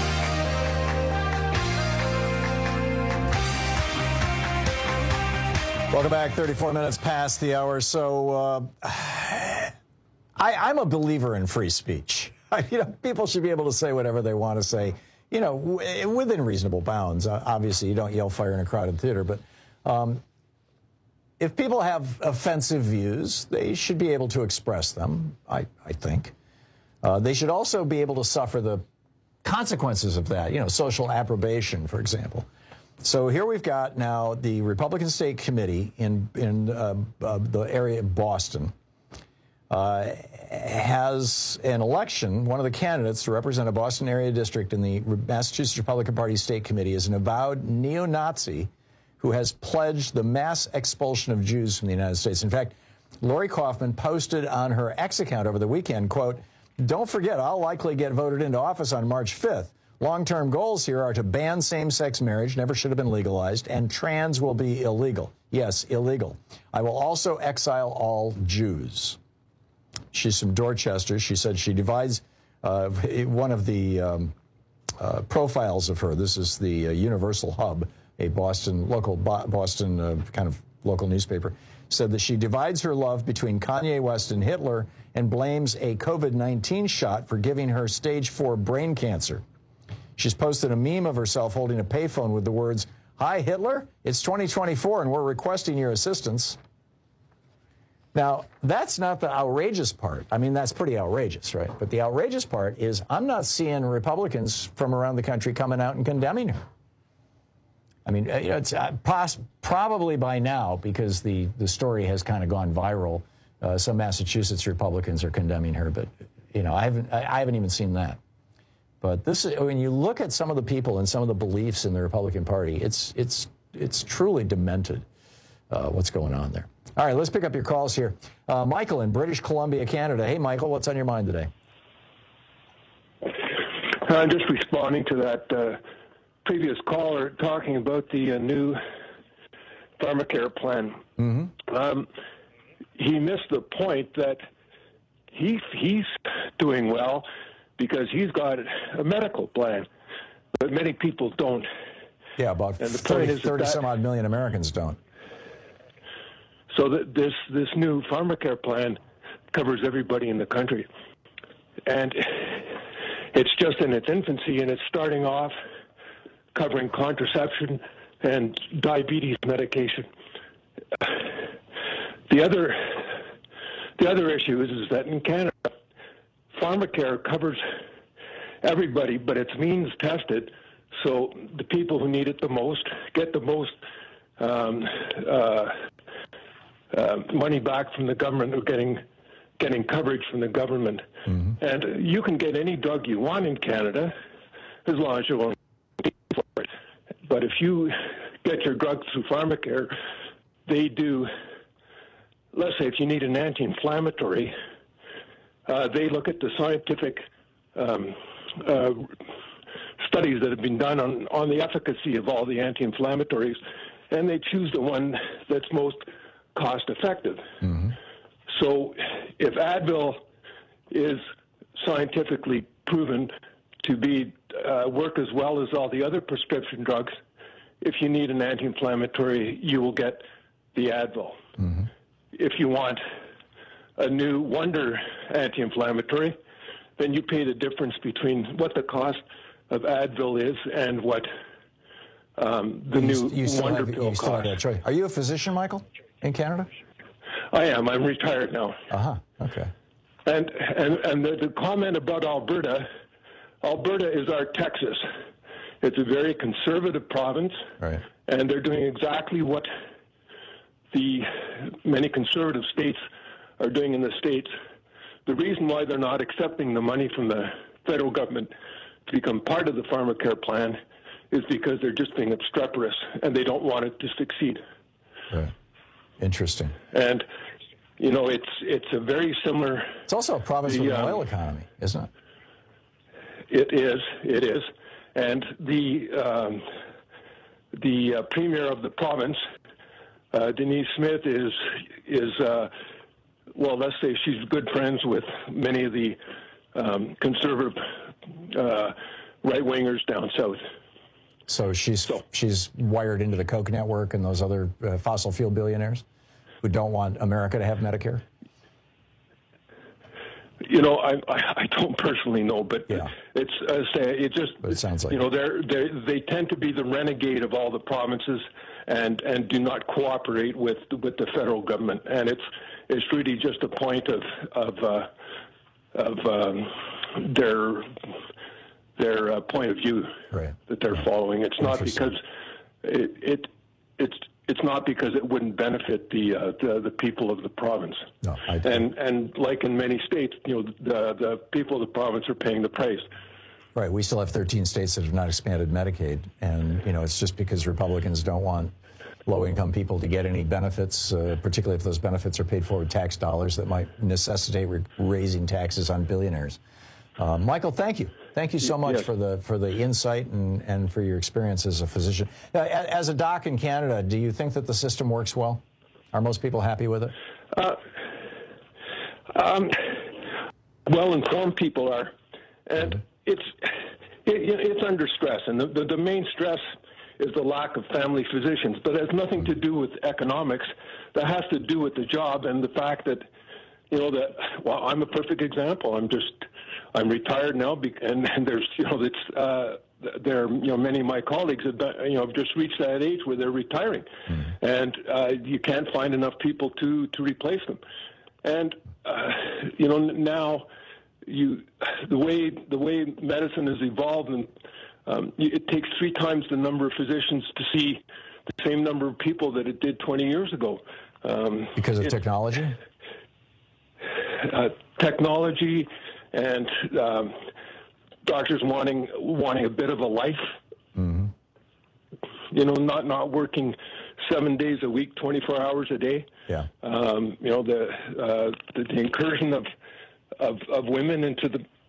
Welcome back. 34 minutes past the hour. So I'm a believer in free speech. People should be able to say whatever they want to say within reasonable bounds. Obviously, you don't yell fire in a crowded theater, but if people have offensive views, they should be able to express them, I think. They should also be able to suffer the consequences of that, social approbation, for example. So here we've got now the Republican State Committee in the area of Boston has an election. One of the candidates to represent a Boston area district in the Massachusetts Republican Party State Committee is an avowed neo-Nazi who has pledged the mass expulsion of Jews from the United States. In fact, Lori Kaufman posted on her X account over the weekend, quote, "Don't forget, I'll likely get voted into office on March 5th. Long-term goals here are to ban same-sex marriage, never should have been legalized, and trans will be illegal. Yes, illegal. I will also exile all Jews." She's from Dorchester. She said she divides one of the profiles of her. This is the Universal Hub, a Boston kind of local newspaper, said that she divides her love between Kanye West and Hitler and blames a COVID-19 shot for giving her stage 4 brain cancer. She's posted a meme of herself holding a payphone with the words, "Hi, Hitler, it's 2024 and we're requesting your assistance." Now, that's not the outrageous part. I mean, that's pretty outrageous, right? But the outrageous part is I'm not seeing Republicans from around the country coming out and condemning her. I mean, it's probably by now, because the story has kind of gone viral, some Massachusetts Republicans are condemning her, but, I haven't even seen that. But when you look at some of the people and some of the beliefs in the Republican Party, it's truly demented what's going on there. All right, let's pick up your calls here. Michael in British Columbia, Canada. Hey, Michael, what's on your mind today? I'm just responding to that previous caller talking about the new pharmacare plan. Mm-hmm. He missed the point that he's doing well because he's got a medical plan, but many people don't. Yeah, about 30 some odd million Americans don't. So this new pharmacare plan covers everybody in the country. And it's just in its infancy, and it's starting off covering contraception and diabetes medication. The other issue is that in Canada, pharmacare covers everybody, but it's means tested, so the people who need it the most get the most money back from the government, or getting coverage from the government. Mm-hmm. And you can get any drug you want in Canada as long as you won't pay for it. But if you get your drugs through pharmacare, they do, let's say if you need an anti-inflammatory, they look at the scientific studies that have been done on the efficacy of all the anti-inflammatories, and they choose the one that's most cost effective. Mm-hmm. So if Advil is scientifically proven to be work as well as all the other prescription drugs, if you need an anti-inflammatory, you will get the Advil. Mm-hmm. If you want a new wonder anti-inflammatory, then you pay the difference between what the cost of Advil is and what the new wonder pill costs. Are you a physician, Michael, in Canada? I am. I'm retired now. Uh-huh. Okay. And the comment about Alberta is our Texas. It's a very conservative province, right, and they're doing exactly what the many conservative states are doing in the States. The reason why they're not accepting the money from the federal government to become part of the pharmacare plan is because they're just being obstreperous and they don't want it to succeed. Right. Interesting. And, you know, it's a very similar... It's also a province with an oil economy, isn't it? It is. And the premier of the province, Denise Smith, is well, let's say she's good friends with many of the conservative right-wingers down south. So she's wired into the Koch network and those other fossil fuel billionaires who don't want America to have Medicare? You know, I don't personally know, but it's it just. But it sounds like, you know, they tend to be the renegade of all the provinces, and do not cooperate with the federal government, and it's really just a point of their point of view that they're following. It's not because it's not because it wouldn't benefit the people of the province. No, and like in many states, you know, the people of the province are paying the price. Right. We still have 13 states that have not expanded Medicaid, and you know, it's just because Republicans don't want low-income people to get any benefits, particularly if those benefits are paid for with tax dollars that might necessitate raising taxes on billionaires. Michael, thank you. Thank you so much for the insight and for your experience as a physician. As a doc in Canada, do you think that the system works well? Are most people happy with it? Well-informed people are, and it's under stress, and the main stress is the lack of family physicians, but it has nothing to do with economics. That has to do with the job and the fact that, you know, I'm a perfect example. I'm retired now, and there's, you know, many of my colleagues have just reached that age where they're retiring, and you can't find enough people to replace them. And you know, now the way medicine has evolved, and it takes 3 times the number of physicians to see the same number of people that it did 20 years ago. Because of technology? Technology and doctors wanting a bit of a life. Mm-hmm. You know, not working 7 days a week, 24 hours a day. Yeah. You know, the incursion of women into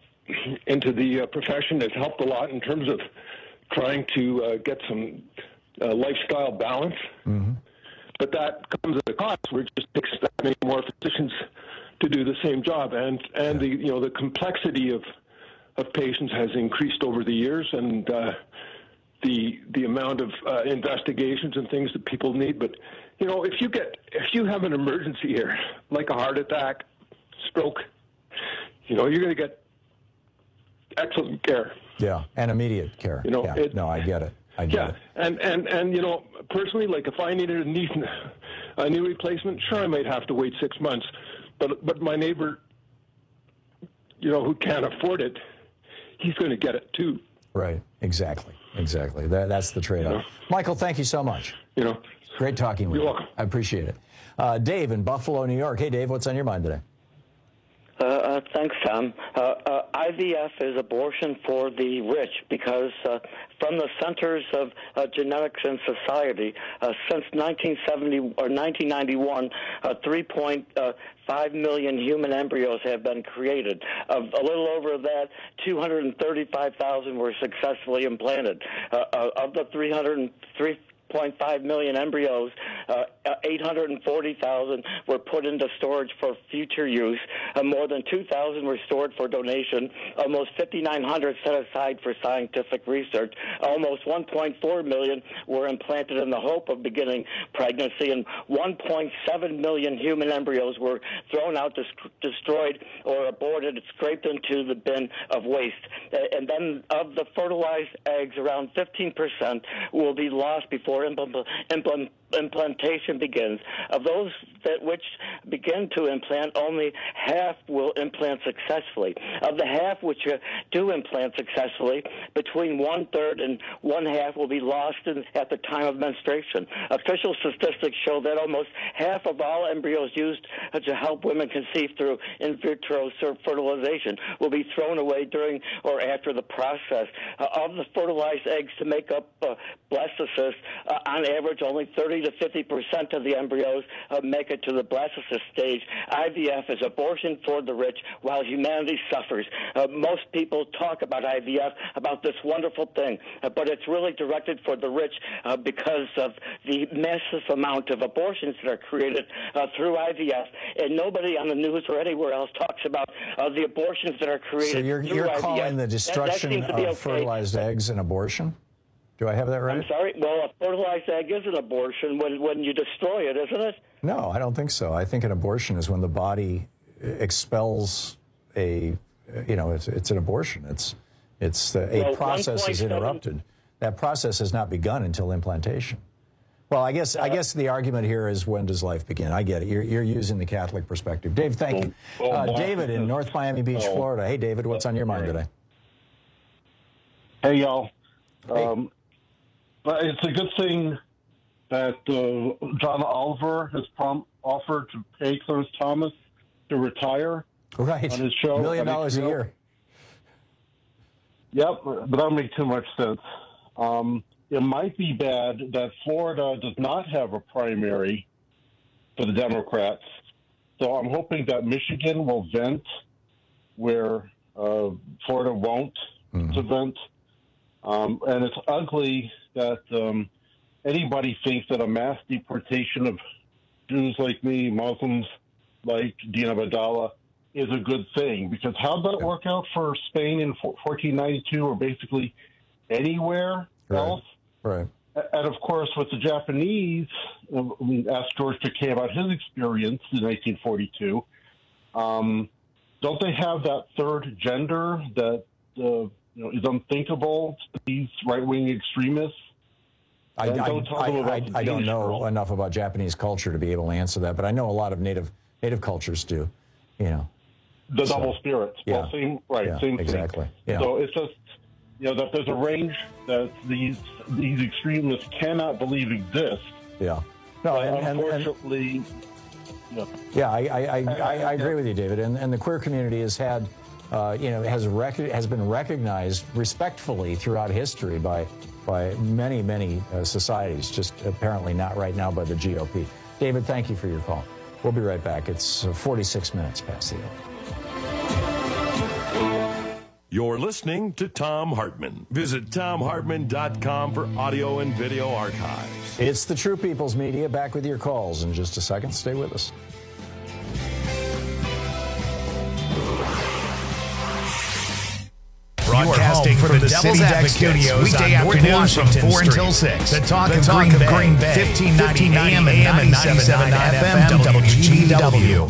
the profession has helped a lot in terms of trying to get some lifestyle balance. Mm-hmm. But that comes at a cost. We're just expecting more physicians to do the same job, and the complexity of patients has increased over the years, and the amount of investigations and things that people need. But you know, if you have an emergency here, like a heart attack, stroke, you know, you're going to get excellent care. Yeah, and immediate care. You know, no, I get it. I get it. And you know, personally, like if I needed a knee replacement, sure, I might have to wait 6 months. But my neighbor, you know, who can't afford it, he's going to get it too. Right. Exactly. That's the trade-off. You know? Michael, thank you so much. You know, great talking with you. You're welcome. I appreciate it. Dave in Buffalo, New York. Hey, Dave, what's on your mind today? Thanks, Tom. IVF is abortion for the rich because from the Centers of Genetics and Society, since 1970 or 1991, 3.5 million human embryos have been created. A little over that, 235,000 were successfully implanted. Of the 3.5 million embryos, 840,000 were put into storage for future use. More than 2,000 were stored for donation. Almost 5,900 set aside for scientific research. Almost 1.4 million were implanted in the hope of beginning pregnancy, and 1.7 million human embryos were thrown out, destroyed, or aborted, scraped into the bin of waste. And then of the fertilized eggs, around 15% will be lost before implantation begins. Of those which begin to implant, only half will implant successfully. Of the half which do implant successfully, between 1/3 and 1/2 will be lost at the time of menstruation. Official statistics show that almost half of all embryos used to help women conceive through in vitro fertilization will be thrown away during or after the process. Of the fertilized eggs to make up blastocysts, on average, only 30 to 50% of the embryos make it to the blastocyst stage. IVF is abortion for the rich while humanity suffers. Most people talk about IVF, about this wonderful thing, but it's really directed for the rich because of the massive amount of abortions that are created through IVF, and nobody on the news or anywhere else talks about the abortions that are created so you're IVF. Calling the destruction of fertilized eggs an abortion? Do I have that right? I'm sorry? Well, a fertilized egg is an abortion when you destroy it, isn't it? No, I don't think so. I think an abortion is when the body expels it's an abortion. A process is interrupted. That process has not begun until implantation. Well, I guess the argument here is, when does life begin? I get it. You're using the Catholic perspective. Dave, thank you. David in North Miami Beach, Florida. Hey, David, what's on your mind today? Hey, y'all. But it's a good thing that John Oliver has offered to pay Clarence Thomas to retire on his show. $1 million a year. Yep, but that don't make too much sense. It might be bad that Florida does not have a primary for the Democrats. So I'm hoping that Michigan will vent where Florida won't vent. And it's ugly that anybody thinks that a mass deportation of Jews like me, Muslims like Dina Abdallah, is a good thing. Because how did that work out for Spain in 1492, or basically anywhere else? Right. And, of course, with the Japanese, ask George Takei about his experience in 1942. Don't they have that third gender that is unthinkable to these right-wing extremists? I don't know enough about Japanese culture to be able to answer that, but I know a lot of native cultures do. The double spirits. Yeah. Well, same exactly. thing. Yeah. So it's just that there's a range that these extremists cannot believe exists. Yeah. No, unfortunately. Yeah, I agree with you, David. And the queer community has had, has been recognized respectfully throughout history by many societies. Just apparently not right now by the GOP. David, thank you for your call. We'll be right back. It's 46 minutes past the hour. You're listening to Thom Hartmann. Visit ThomHartmann.com for audio and video archives. It's the True People's Media. Back with your calls in just a second. Stay with us. Broadcasting from the Devil's Advocate Studios weekday afternoons from 4 until 6. The Talk of Green Bay, 1590 AM and 97.9 FM WGW.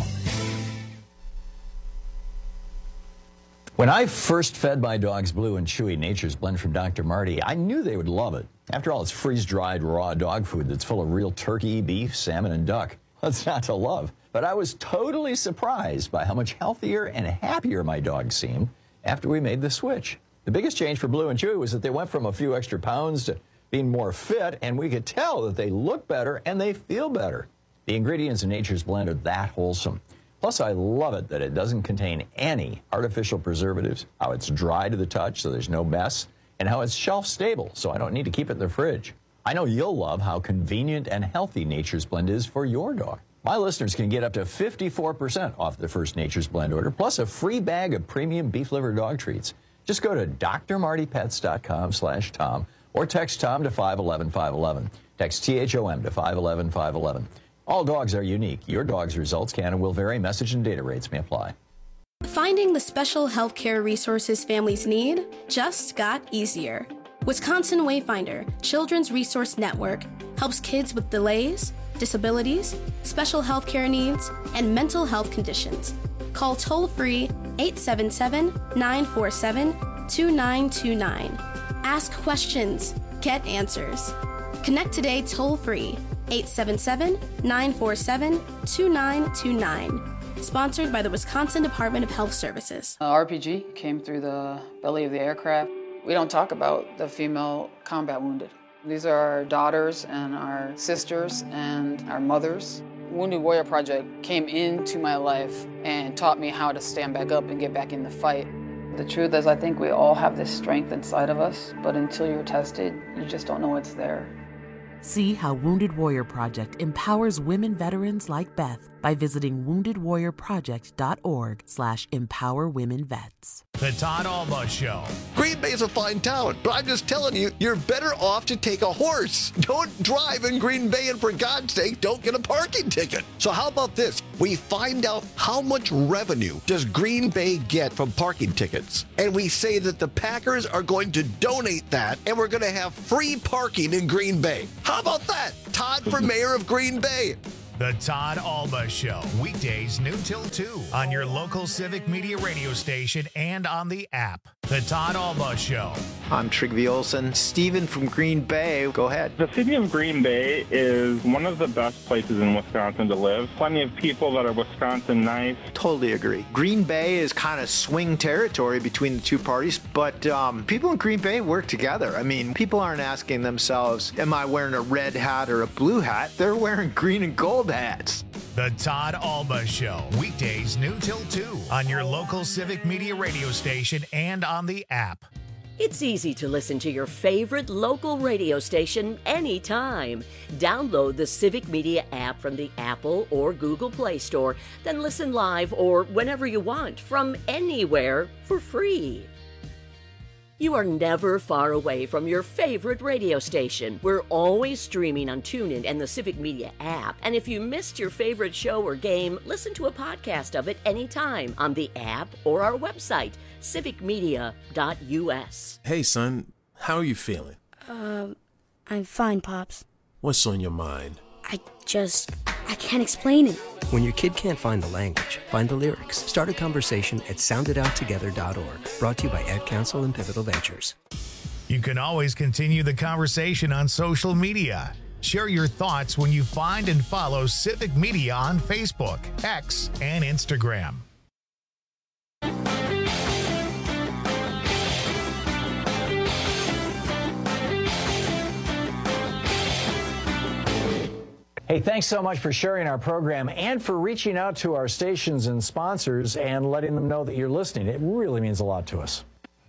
When I first fed my dogs Blue and Chewy Nature's Blend from Dr. Marty, I knew they would love it. After all, it's freeze-dried raw dog food that's full of real turkey, beef, salmon, and duck. What's not to love? But I was totally surprised by how much healthier and happier my dogs seemed after we made the switch. The biggest change for Blue and Chewy was that they went from a few extra pounds to being more fit, and we could tell that they look better and they feel better. The ingredients in Nature's Blend are that wholesome. Plus, I love it that it doesn't contain any artificial preservatives, how it's dry to the touch so there's no mess, and how it's shelf-stable so I don't need to keep it in the fridge. I know you'll love how convenient and healthy Nature's Blend is for your dog. My listeners can get up to 54% off their first Nature's Blend order, plus a free bag of premium beef liver dog treats. Just go to drmartypets.com/Tom or text Tom to 511-511. Text THOM to 511-511. All dogs are unique. Your dog's results can and will vary. Message and data rates may apply. Finding the special healthcare resources families need just got easier. Wisconsin Wayfinder Children's Resource Network helps kids with delays, disabilities, special healthcare needs, and mental health conditions. Call toll-free 877-947-2929. Ask questions. Get answers. Connect today toll-free 877-947-2929. Sponsored by the Wisconsin Department of Health Services. RPG came through the belly of the aircraft. We don't talk about the female combat wounded. These are our daughters and our sisters and our mothers. Wounded Warrior Project came into my life and taught me how to stand back up and get back in the fight. The truth is, I think we all have this strength inside of us, but until you're tested, you just don't know it's there. See how Wounded Warrior Project empowers women veterans like Beth by visiting woundedwarriorproject.org/empowerwomenvets. The Todd Almost Show. Green Bay's a fine town, but I'm just telling you, you're better off to take a horse. Don't drive in Green Bay, and for God's sake, don't get a parking ticket. So how about this? We find out how much revenue does Green Bay get from parking tickets, and we say that the Packers are going to donate that, and we're going to have free parking in Green Bay. How about that? Todd for mayor of Green Bay. The Todd Alba Show, weekdays noon till 2 on your local Civic Media radio station and on the app. The Todd Alba Show. I'm Trygve Olsen. Steven from Green Bay, go ahead. The city of Green Bay is one of the best places in Wisconsin to live. Plenty of people that are Wisconsin nice. Totally agree. Green Bay is kind of swing territory between the two parties, but people in Green Bay work together. I mean, people aren't asking themselves, am I wearing a red hat or a blue hat? They're wearing green and gold hats. The Todd Alba Show, weekdays noon till 2 on your local Civic Media radio station and on the app. It's easy to listen to your favorite local radio station anytime. Download the Civic Media app from the Apple or Google Play Store, then listen live or whenever you want from anywhere for free. You are never far away from your favorite radio station. We're always streaming on TuneIn and the Civic Media app. And if you missed your favorite show or game, listen to a podcast of it anytime on the app or our website, civicmedia.us. Hey, son, how are you feeling? I'm fine, Pops. What's on your mind? I can't explain it. When your kid can't find the language, find the lyrics. Start a conversation at sounditouttogether.org. Brought to you by Ad Council and Pivotal Ventures. You can always continue the conversation on social media. Share your thoughts when you find and follow Civic Media on Facebook, X, and Instagram. Hey, thanks so much for sharing our program and for reaching out to our stations and sponsors and letting them know that you're listening. It really means a lot to us.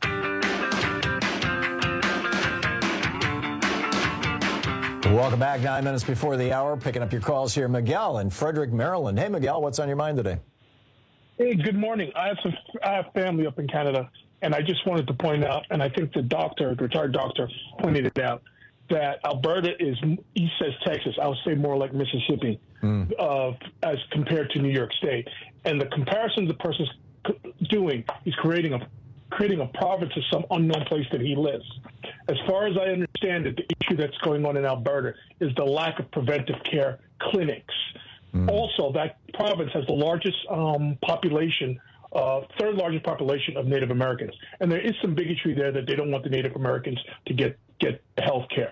Welcome back. 9 minutes before the hour. Picking up your calls here. Miguel in Frederick, Maryland. Hey, Miguel, what's on your mind today? Hey, good morning. I have family up in Canada, and I just wanted to point out, and I think the retired doctor pointed it out, that Alberta is, he says Texas, I would say more like Mississippi, as compared to New York State. And the comparison the person's doing, he's creating a province of some unknown place that he lives. As far as I understand it, the issue that's going on in Alberta is the lack of preventive care clinics. Also, that province has the largest population, third largest population of Native Americans. And there is some bigotry there that they don't want the Native Americans to get health care.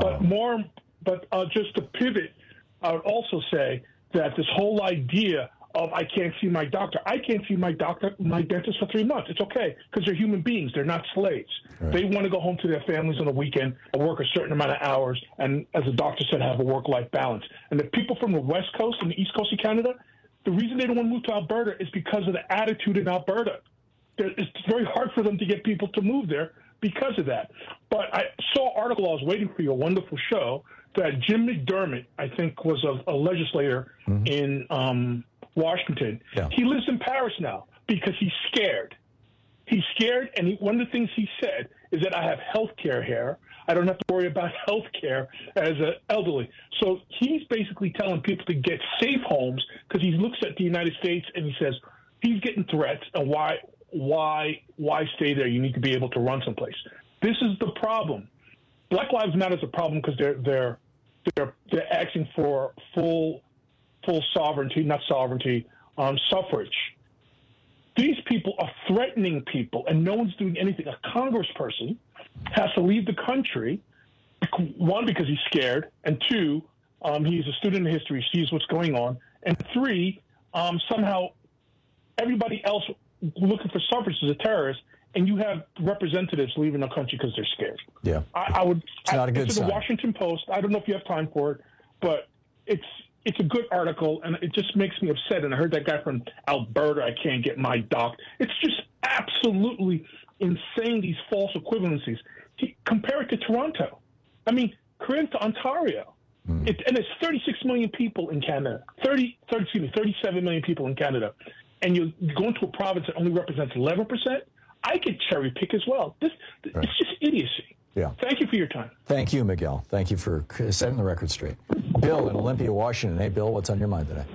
But just to pivot, I would also say that this whole idea of I can't see my doctor. I can't see my dentist for 3 months. It's okay because they're human beings. They're not slaves. Right. They want to go home to their families on the weekend and work a certain amount of hours and, as the doctor said, have a work-life balance. And the people from the West Coast and the East Coast of Canada, the reason they don't want to move to Alberta is because of the attitude in Alberta. It's very hard for them to get people to move there because of that. But I saw an article, I was waiting for your wonderful show, that Jim McDermott, I think, was a legislator in Washington. Yeah. He lives in Paris now because he's scared. He's scared, and one of the things he said is that I have health care here. I don't have to worry about health care as an elderly. So he's basically telling people to get safe homes because he looks at the United States and he says he's getting threats, and why stay there? You need to be able to run someplace. This is the problem. Black Lives Matter is a problem because they're asking for full sovereignty, not sovereignty, suffrage. These people are threatening people, and no one's doing anything. A congressperson has to leave the country, one, because he's scared, and two, he's a student of history, sees what's going on, and three, somehow everybody else looking for suffrage is a terrorist, and you have representatives leaving the country because they're scared. Yeah, It's not a good sign. The Washington Post. I don't know if you have time for it, but it's a good article, and it just makes me upset. And I heard that guy from Alberta, I can't get my doc. It's just absolutely insane, these false equivalencies. Compare it to Toronto. I mean, compare it to Ontario. And it's 36 million people in Canada. 37 million people in Canada. And you go into a province that only represents 11%, I could cherry pick as well. It's just idiocy. Yeah. Thank you for your time. Thank you, Miguel. Thank you for setting the record straight. Bill in Olympia, Washington. Hey, Bill, what's on your mind today?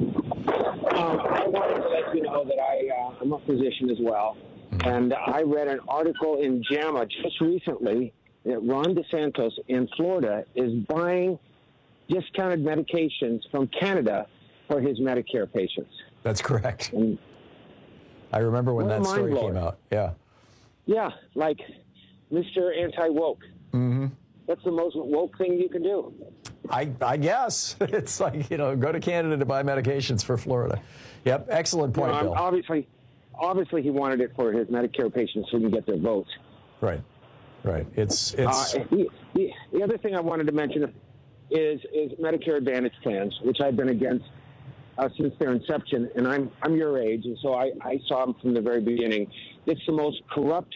I wanted to let you know that I'm a physician as well. And I read an article in JAMA just recently that Ron DeSantis in Florida is buying discounted medications from Canada for his Medicare patients. That's correct. And I remember when that story mind-blowing. came out. Yeah. Yeah, like Mr. Anti-Woke. Mm-hmm. That's the most woke thing you can do. I guess. It's like, go to Canada to buy medications for Florida. Yep, excellent point, Bill. Obviously he wanted it for his Medicare patients so he can get their votes. Right. It's the other thing I wanted to mention is Medicare Advantage plans, which I've been against since their inception, and I'm your age, and so I saw them from the very beginning. It's the most corrupt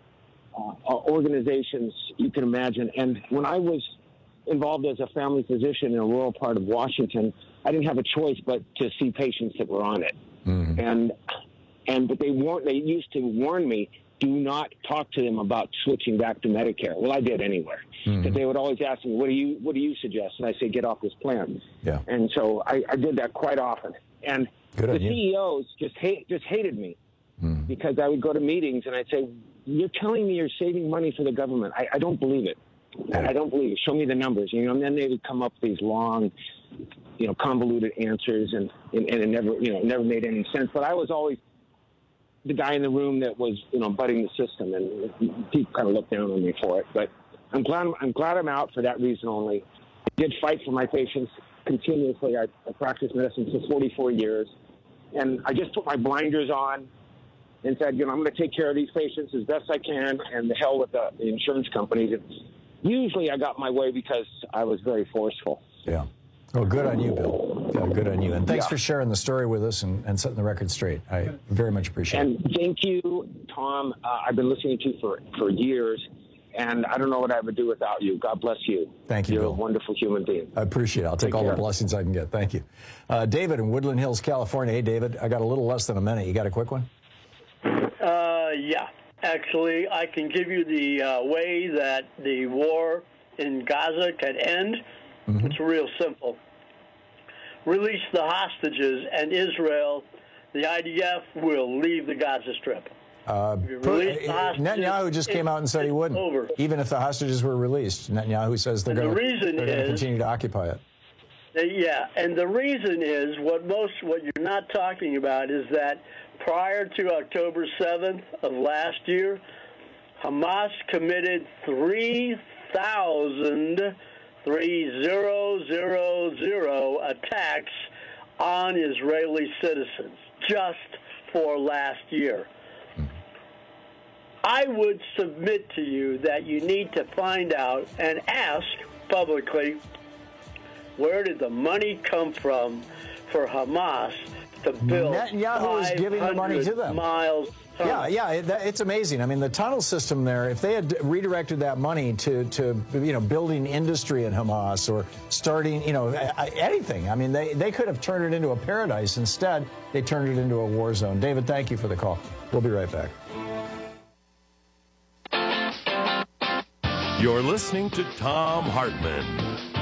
organizations you can imagine. And when I was involved as a family physician in a rural part of Washington, I didn't have a choice but to see patients that were on it. Mm-hmm. But they used to warn me, do not talk to them about switching back to Medicare. Well, I did anyway. Mm-hmm. But they would always ask me, what do you suggest? And I say, get off this plan. Yeah. And so I did that quite often. And the CEOs just hated me because I would go to meetings and I'd say, you're telling me you're saving money for the government. I don't believe it. I don't believe it. Show me the numbers. And then they would come up with these long, convoluted answers, and it never made any sense. But I was always the guy in the room that was, butting the system, and people kind of looked down on me for it. But I'm glad I'm out for that reason only. I did fight for my patients continuously. I practiced medicine for 44 years, and I just put my blinders on and said, I'm going to take care of these patients as best I can, and the hell with the insurance companies. And usually I got my way because I was very forceful. Yeah. Well, good on you, Bill. Yeah, good on you. And thanks for sharing the story with us and setting the record straight. I very much appreciate it. And thank you, Tom. I've been listening to you for years, and I don't know what I would do without you. God bless you. Thank you, You're Bill. a wonderful human being. I appreciate it. I'll take all the blessings I can get. Thank you. David in Woodland Hills, California. Hey, David, I got a little less than a minute. You got a quick one? Yeah. Actually, I can give you the way that the war in Gaza can end. Mm-hmm. It's real simple. Release the hostages, and Israel, the IDF, will leave the Gaza Strip. Netanyahu just came out and said he wouldn't, even if the hostages were released. Netanyahu says they're going to continue to occupy it. Yeah, and the reason is what you're not talking about is that prior to October 7th of last year, Hamas committed 3,000 attacks on Israeli citizens just for last year. I would submit to you that you need to find out and ask publicly, where did the money come from for Hamas to build Netanyahu is giving the money to them. Miles tunnels? Yeah, it's amazing. I mean, the tunnel system there, if they had redirected that money to building industry in Hamas or starting, anything, I mean, they could have turned it into a paradise. Instead, they turned it into a war zone. David, thank you for the call. We'll be right back. You're listening to Thom Hartmann.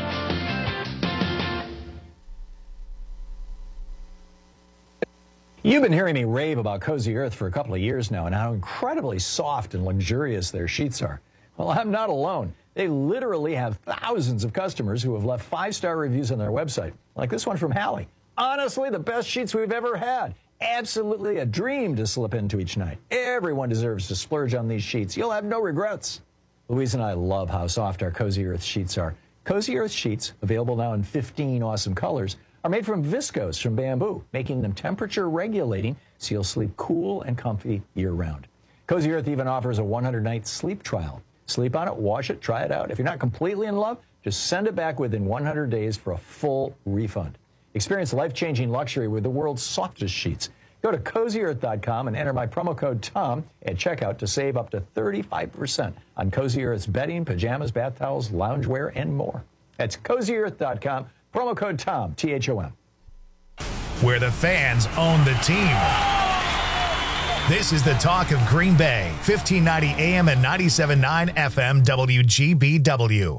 You've been hearing me rave about Cozy Earth for a couple of years now and how incredibly soft and luxurious their sheets are. Well, I'm not alone. They literally have thousands of customers who have left 5-star reviews on their website, like this one from Hallie. Honestly, the best sheets we've ever had. Absolutely a dream to slip into each night. Everyone deserves to splurge on these sheets. You'll have no regrets. Louise and I love how soft our Cozy Earth sheets are. Cozy Earth sheets, available now in 15 awesome colors, are made from viscose from bamboo, making them temperature regulating so you'll sleep cool and comfy year-round. Cozy Earth even offers a 100-night sleep trial. Sleep on it, wash it, try it out. If you're not completely in love, just send it back within 100 days for a full refund. Experience life-changing luxury with the world's softest sheets. Go to CozyEarth.com and enter my promo code TOM at checkout to save up to 35% on Cozy Earth's bedding, pajamas, bath towels, loungewear, and more. That's CozyEarth.com, promo code TOM, T-H-O-M. Where the fans own the team. This is the talk of Green Bay, 1590 AM and 97.9 FM WGBW.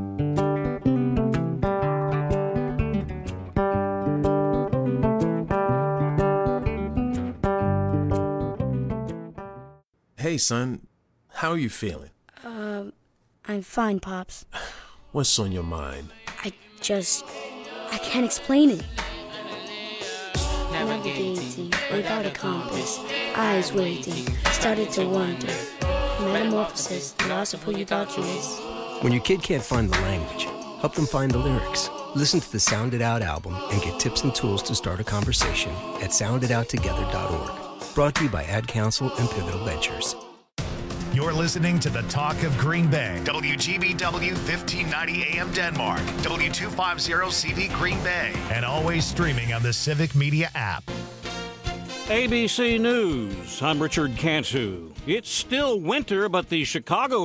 Hey, son, how are you feeling? I'm fine, Pops. What's on your mind? I I can't explain it. Navigating without a compass, eyes waiting, started to wonder. Metamorphosis, the loss of who you thought you was. When your kid can't find the language, help them find the lyrics. Listen to the Sound It Out album and get tips and tools to start a conversation at sounditouttogether.org. Brought to you by Ad Council and Pivotal Ventures. You're listening to the Talk of Green Bay. WGBW 1590 AM Denmark. W250 CV Green Bay. And always streaming on the Civic Media app. ABC News. I'm Richard Cantu. It's still winter, but the Chicago